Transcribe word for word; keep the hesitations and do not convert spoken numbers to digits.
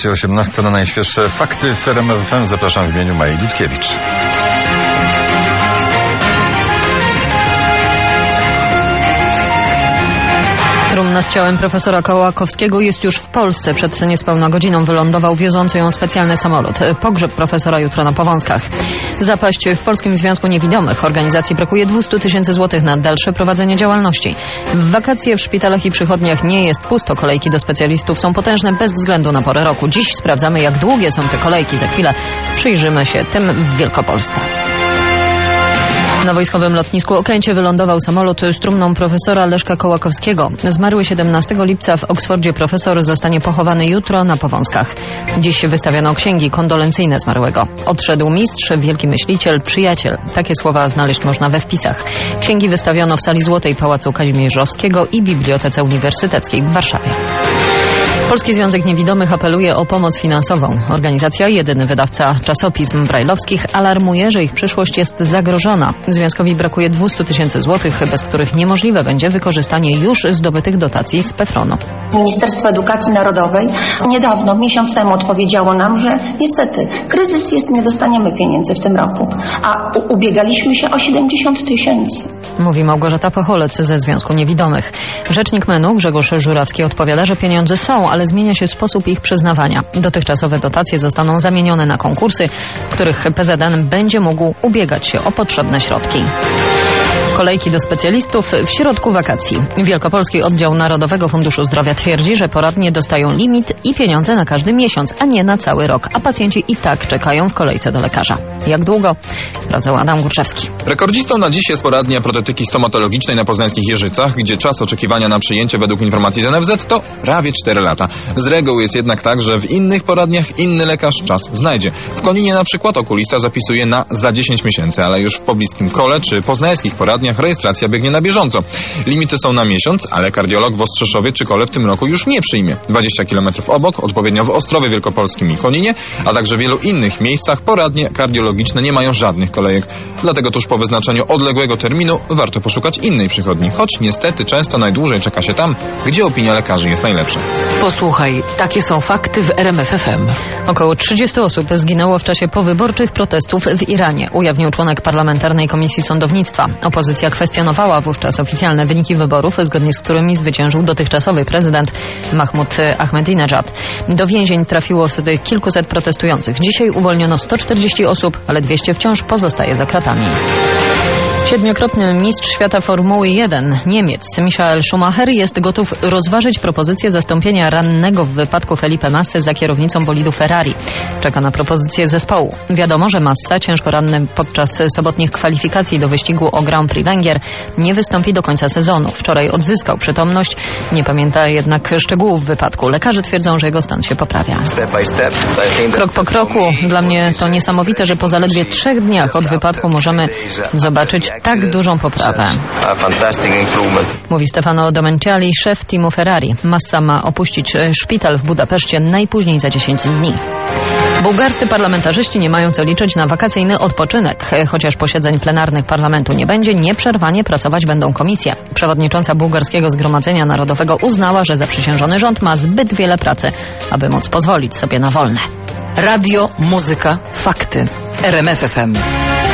osiemnasta na najświeższe fakty w R M F F M. Zapraszam w imieniu Mai Dudkiewicz. Trumna z ciałem profesora Kołakowskiego jest już w Polsce. Przed niespełna godziną wylądował wiozący ją specjalny samolot. Pogrzeb profesora jutro na Powązkach. Zapaść w Polskim Związku Niewidomych. Organizacji brakuje dwieście tysięcy złotych na dalsze prowadzenie działalności. W wakacje w szpitalach i przychodniach nie jest pusto. Kolejki do specjalistów są potężne bez względu na porę roku. Dziś sprawdzamy, jak długie są te kolejki. Za chwilę przyjrzymy się tym w Wielkopolsce. Na wojskowym lotnisku Okęcie wylądował samolot z trumną profesora Leszka Kołakowskiego. Zmarły siedemnastego lipca w Oksfordzie profesor zostanie pochowany jutro na Powązkach. Dziś wystawiono księgi kondolencyjne zmarłego. Odszedł mistrz, wielki myśliciel, przyjaciel. Takie słowa znaleźć można we wpisach. Księgi wystawiono w sali Złotej Pałacu Kazimierzowskiego i Bibliotece Uniwersyteckiej w Warszawie. Polski Związek Niewidomych apeluje o pomoc finansową. Organizacja, jedyny wydawca czasopism brajlowskich, alarmuje, że ich przyszłość jest zagrożona. Związkowi brakuje dwieście tysięcy złotych, bez których niemożliwe będzie wykorzystanie już zdobytych dotacji z PEFRON-u. Ministerstwo Edukacji Narodowej niedawno, miesiąc temu odpowiedziało nam, że niestety kryzys jest, nie dostaniemy pieniędzy w tym roku, a ubiegaliśmy się o siedemdziesiąt tysięcy. Mówi Małgorzata Pocholec ze Związku Niewidomych. Rzecznik M E N-u Grzegorz Żurawski odpowiada, że pieniądze są, ale zmienia się sposób ich przyznawania. Dotychczasowe dotacje zostaną zamienione na konkursy, w których P Z N będzie mógł ubiegać się o potrzebne środki. Kolejki do specjalistów w środku wakacji. Wielkopolski Oddział Narodowego Funduszu Zdrowia twierdzi, że poradnie dostają limit i pieniądze na każdy miesiąc, a nie na cały rok, a pacjenci i tak czekają w kolejce do lekarza. Jak długo? Sprawdzał Adam Górczewski. Rekordzistą na dziś jest poradnia protetyki stomatologicznej na poznańskich Jeżycach, gdzie czas oczekiwania na przyjęcie według informacji z N F Z to prawie cztery lata. Z reguły jest jednak tak, że w innych poradniach inny lekarz czas znajdzie. W Koninie na przykład okulista zapisuje na za dziesięć miesięcy, ale już w pobliskim Kole czy poznańskich poradniach rejestracja biegnie na bieżąco. Limity są na miesiąc, ale kardiolog w Ostrzeszowie czy Kole w tym roku już nie przyjmie. dwadzieścia kilometrów obok, odpowiednio w Ostrowie Wielkopolskim i Koninie, a także w wielu innych miejscach poradnie kardiologiczne nie mają żadnych kolejek. Dlatego tuż po wyznaczeniu odległego terminu warto poszukać innej przychodni, choć niestety często najdłużej czeka się tam, gdzie opinia lekarzy jest najlepsza. Posłuchaj, takie są fakty w R M F F M. Około trzydzieści osób zginęło w czasie powyborczych protestów w Iranie, ujawnił członek Parlamentarnej Komisji Sądownictwa. Opozycja kwestionowała wówczas oficjalne wyniki wyborów, zgodnie z którymi zwyciężył dotychczasowy prezydent Mahmud Ahmadinejad. Do więzień trafiło wtedy kilkuset protestujących. Dzisiaj uwolniono sto czterdzieści osób, ale dwieście wciąż pozostaje za kratami. Siedmiokrotny mistrz świata Formuły jeden, Niemiec Michael Schumacher jest gotów rozważyć propozycję zastąpienia rannego w wypadku Felipe Massy za kierownicą bolidu Ferrari. Czeka na propozycję zespołu. Wiadomo, że Massa, ciężko ranny podczas sobotnich kwalifikacji do wyścigu o Grand Prix Węgier, nie wystąpi do końca sezonu. Wczoraj odzyskał przytomność, nie pamięta jednak szczegółów wypadku. Lekarze twierdzą, że jego stan się poprawia. Krok po kroku. Dla mnie to niesamowite, że po zaledwie trzech dniach od wypadku możemy zobaczyć tak dużą poprawę. Mówi Stefano Domenicali, szef teamu Ferrari. Massa ma opuścić szpital w Budapeszcie najpóźniej za dziesięć dni. Bułgarscy parlamentarzyści nie mają co liczyć na wakacyjny odpoczynek. Chociaż posiedzeń plenarnych parlamentu nie będzie, nieprzerwanie pracować będą komisje. Przewodnicząca Bułgarskiego Zgromadzenia Narodowego uznała, że zaprzysiężony rząd ma zbyt wiele pracy, aby móc pozwolić sobie na wolne. Radio, muzyka, fakty. R M F F M.